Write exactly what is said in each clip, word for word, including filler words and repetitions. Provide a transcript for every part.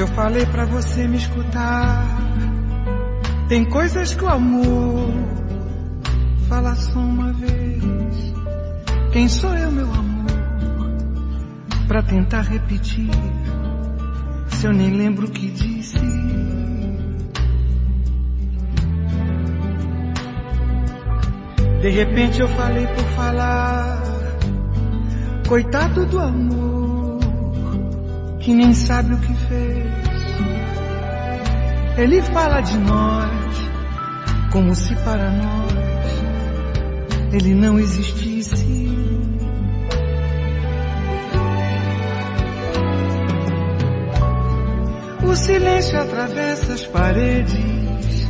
Eu falei pra você me escutar. Tem coisas que o amor fala só uma vez. Quem sou eu, meu amor, pra tentar repetir, se eu nem lembro o que disse? De repente eu falei por falar. Coitado do amor, que nem sabe o que fez. Ele fala de nós como se para nós ele não existisse. O silêncio atravessa as paredes.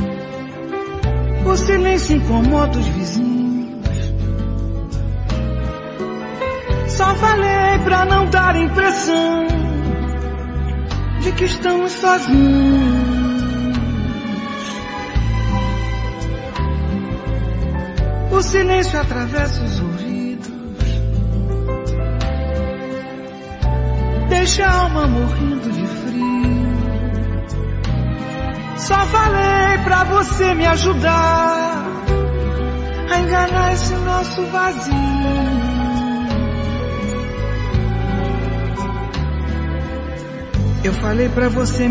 O silêncio incomoda os vizinhos. Só falei pra não dar impressão de que estamos sozinhos. O silêncio atravessa os ouvidos, deixa a alma morrendo de frio. Só falei pra você me ajudar a enganar esse nosso vazio. Eu falei pra você me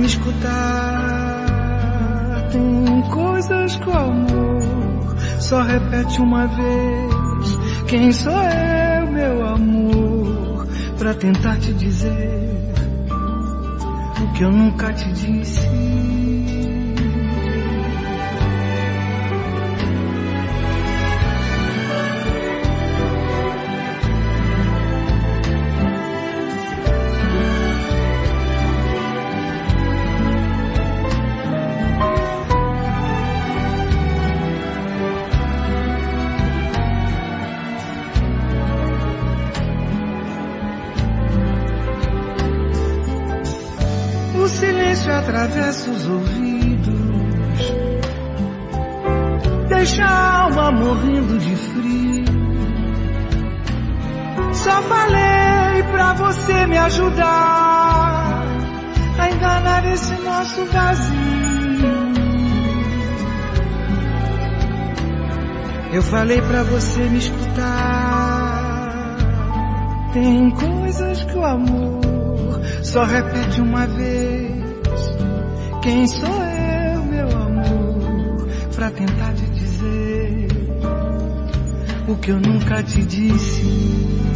escutar. Tem coisas que o amor só repete uma vez. Quem sou eu, meu amor, pra tentar te dizer o que eu nunca te disse? O silêncio atravessa os ouvidos, deixa a alma morrendo de frio. Só falei pra você me ajudar a enganar esse nosso vazio. Eu falei pra você me escutar. Tem coisas que o amor só repete uma vez. Quem sou eu, meu amor, pra tentar te dizer o que eu nunca te disse?